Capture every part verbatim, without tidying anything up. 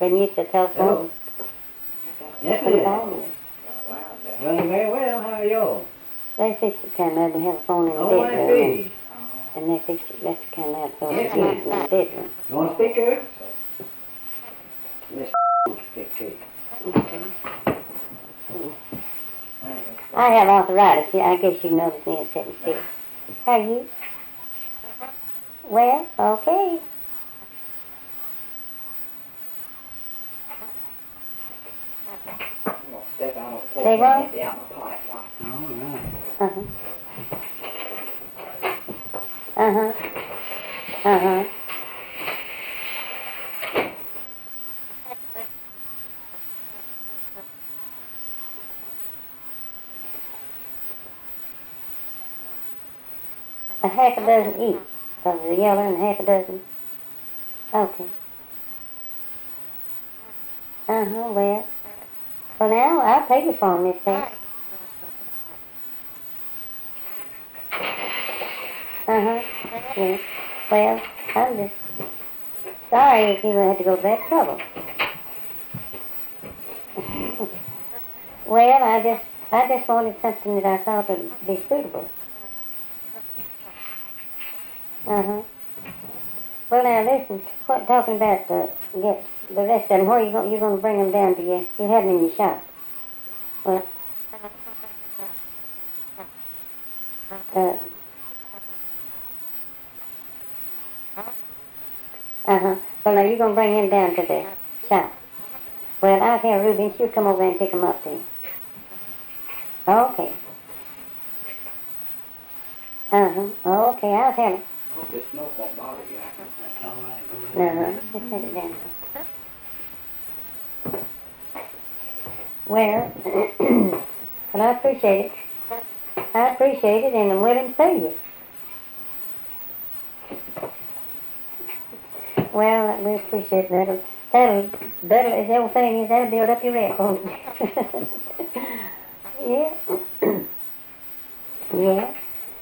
Been used to telephone. Yes, it is. Doing very well. How are you? They fixed the kind of and have a phone in the Oh, I bedroom. see. And they fixed it, that's the kind of so Yes, it's used in the bedroom. You want a speaker? Miss speak to you. Okay. I have arthritis. Yeah, I guess you noticed me sitting still. How are you? Well, okay. Step out on the porch They and what? empty out my pipe. All right. Uh-huh. Uh-huh. Uh-huh. A half a dozen each of the yellow and half a dozen. Okay. Uh-huh, well. Well, now, I'll pay you for them, Miss Pat. Uh-huh. Yeah. Well, I'm just sorry if you had to go to that trouble. Well, I just, I just wanted something that I thought would be suitable. Uh-huh. Well, now listen, what talking about the get the rest of them? Where are you going? You're going to bring them down to you? You have them in your shop. Well, uh, uh-huh. Well, now you're going to bring him down to the shop. Well, I'll tell Ruby, and she'll come over and pick them up then. Okay. Uh-huh. Okay, I'll tell her. Hope this smoke won't bother you. All right. Go ahead. Uh-huh. Just set it down. Well, well, I appreciate it. I appreciate it, and I'm willing to pay you. Well, we appreciate that. That'll, that'll, as the old saying is, that'll build up your rep, won't it? Yeah. Yeah.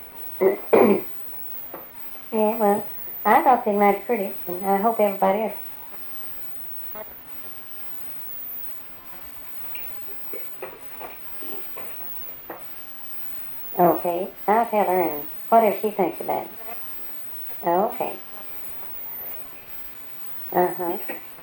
Yeah, well, I thought they might be pretty, and I hope everybody else. Okay, I'll tell her and whatever she thinks about it. Okay. Uh-huh.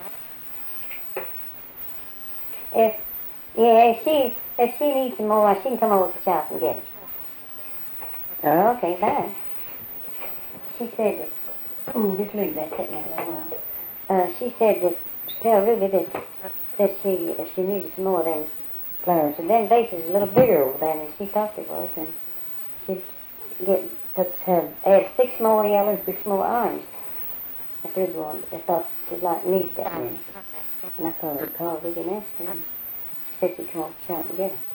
If, yeah, if she, if she needs some more, she can come over to the shop and get it. Okay, bye. She said that, mm, just leave that sitting there a little while. Uh, she said that, tell Ruby that, that she, if she needed some more of them flowers. And them vases a little bigger over there than she thought they was, and she'd get, put, have, add six more yellow and six more orange. If Ruby wanted, I thought she'd like, need that many. And I thought I'd call Ruby and ask her, and she said she'd come over to the shop and get them.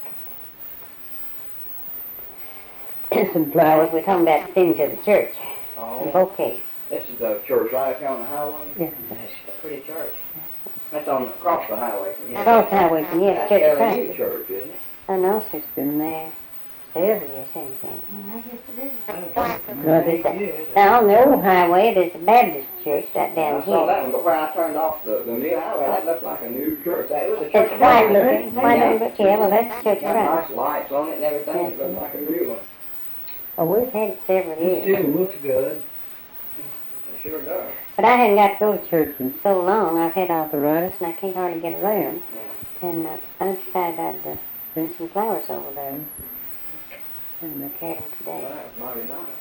Some flowers, we're talking about things to the church. Oh, Bouquet. this is the church right up here on the highway? Yeah. That's a pretty church. That's on, across the highway from here. Across the highway from here, the That's church of L A U Christ. church, isn't it? I know she's been there several years, hasn't she? Oh, Well, there's a, now on the old highway, there's a Baptist church right down I saw here. that one, but where I turned off the, the new highway, that looked like a new church. That, it was a church. It's white looking, white looking, but yeah, well, that's the church of Got Christ. nice lights on it and everything. It looked like a new one. Well, we've had it several It years. still looks good. It sure does. But I hadn't got to go to church in so long. I've had arthritis and I can't hardly get around. And uh, I decided I'd uh, bring some flowers over there. And I carried them Well, today. that was mighty nice.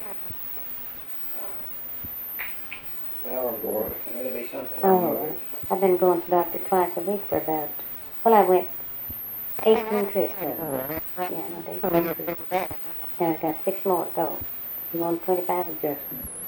Flower gorgeous. And it'll be something. Oh, I've been going to the doctor twice a week for about, well, I went eighteen trips. Yeah, I went eighteen trips. And I've got six more to go. You want twenty-five adjustments?